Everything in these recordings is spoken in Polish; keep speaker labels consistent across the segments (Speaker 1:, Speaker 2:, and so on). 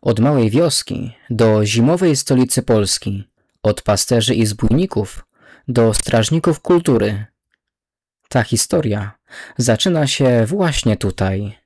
Speaker 1: Od małej wioski do zimowej stolicy Polski, od pasterzy i zbójników do strażników kultury. Ta historia zaczyna się właśnie tutaj.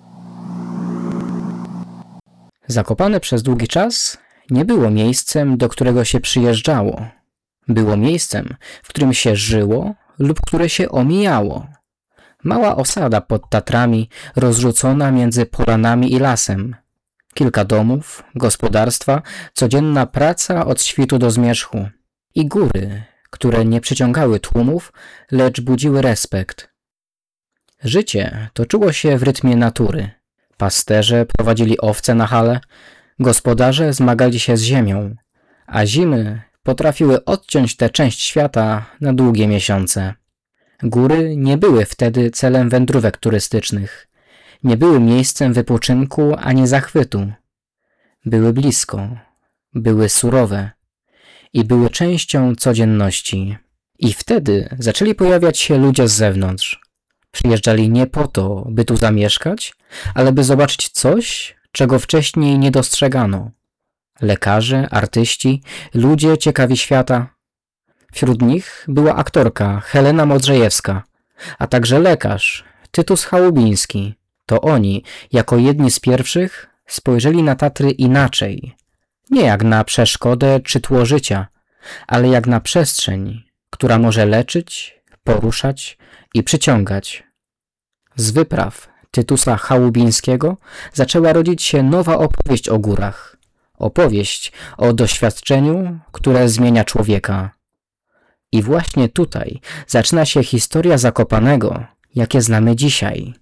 Speaker 1: Zakopane przez długi czas nie było miejscem, do którego się przyjeżdżało. Było miejscem, w którym się żyło lub które się omijało. Mała osada pod Tatrami, rozrzucona między polanami i lasem. Kilka domów, gospodarstwa, codzienna praca od świtu do zmierzchu. I góry, które nie przyciągały tłumów, lecz budziły respekt. Życie toczyło się w rytmie natury. Pasterze prowadzili owce na hale, gospodarze zmagali się z ziemią, a zimy potrafiły odciąć tę część świata na długie miesiące. Góry nie były wtedy celem wędrówek turystycznych. Nie były miejscem wypoczynku ani zachwytu. Były blisko, były surowe i były częścią codzienności. I wtedy zaczęli pojawiać się ludzie z zewnątrz. Przyjeżdżali nie po to, by tu zamieszkać, ale by zobaczyć coś, czego wcześniej nie dostrzegano. Lekarze, artyści, ludzie ciekawi świata. Wśród nich była aktorka Helena Modrzejewska, a także lekarz Tytus Chałubiński. To oni, jako jedni z pierwszych, spojrzeli na Tatry inaczej. Nie jak na przeszkodę czy tło życia, ale jak na przestrzeń, która może leczyć, poruszać i przyciągać. Z wypraw Tytusa Chałubińskiego zaczęła rodzić się nowa opowieść o górach. Opowieść o doświadczeniu, które zmienia człowieka. I właśnie tutaj zaczyna się historia Zakopanego, jakie znamy dzisiaj.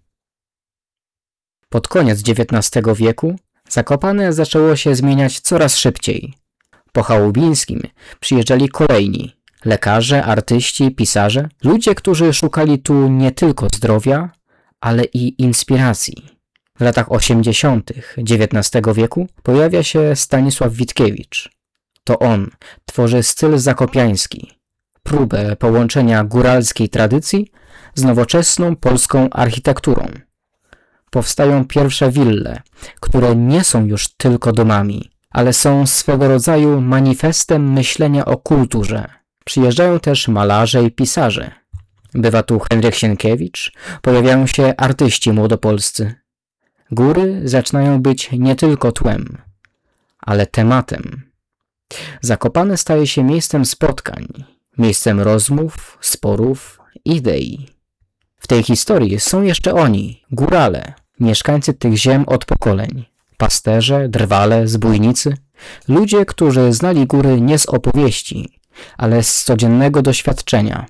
Speaker 1: Pod koniec XIX wieku Zakopane zaczęło się zmieniać coraz szybciej. Po Chałubińskim przyjeżdżali kolejni lekarze, artyści, pisarze, ludzie, którzy szukali tu nie tylko zdrowia, ale i inspiracji. W latach 80. XIX wieku pojawia się Stanisław Witkiewicz. To on tworzy styl zakopiański, próbę połączenia góralskiej tradycji z nowoczesną polską architekturą. Powstają pierwsze wille, które nie są już tylko domami, ale są swego rodzaju manifestem myślenia o kulturze. Przyjeżdżają też malarze i pisarze. Bywa tu Henryk Sienkiewicz, pojawiają się artyści młodopolscy. Góry zaczynają być nie tylko tłem, ale tematem. Zakopane staje się miejscem spotkań, miejscem rozmów, sporów, idei. W tej historii są jeszcze oni, górale, mieszkańcy tych ziem od pokoleń. Pasterze, drwale, zbójnicy, ludzie, którzy znali góry nie z opowieści, ale z codziennego doświadczenia.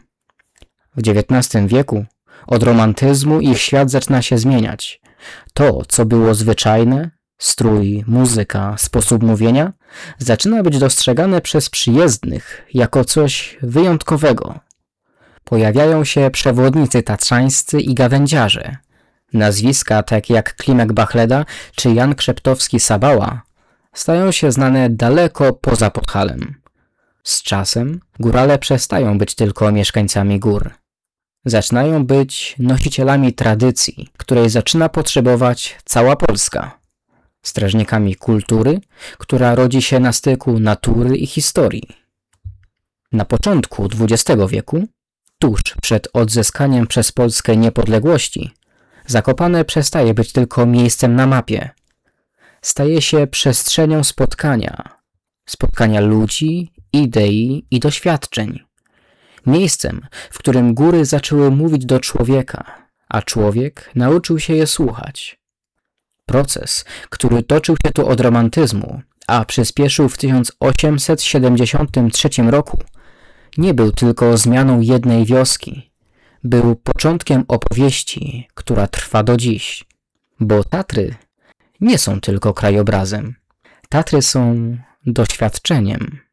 Speaker 1: W XIX wieku od romantyzmu ich świat zaczyna się zmieniać. To, co było zwyczajne, strój, muzyka, sposób mówienia, zaczyna być dostrzegane przez przyjezdnych jako coś wyjątkowego. Pojawiają się przewodnicy tatrzańscy i gawędziarze. Nazwiska takie jak Klimek Bachleda czy Jan Krzeptowski-Sabała stają się znane daleko poza Podhalem. Z czasem górale przestają być tylko mieszkańcami gór. Zaczynają być nosicielami tradycji, której zaczyna potrzebować cała Polska. Strażnikami kultury, która rodzi się na styku natury i historii. Na początku XX wieku, tuż przed odzyskaniem przez Polskę niepodległości, Zakopane przestaje być tylko miejscem na mapie. Staje się przestrzenią spotkania ludzi, idei i doświadczeń. Miejscem, w którym góry zaczęły mówić do człowieka, a człowiek nauczył się je słuchać. Proces, który toczył się tu od romantyzmu, a przyspieszył w 1873 roku, nie był tylko zmianą jednej wioski. Był początkiem opowieści, która trwa do dziś. Bo Tatry nie są tylko krajobrazem. Tatry są doświadczeniem.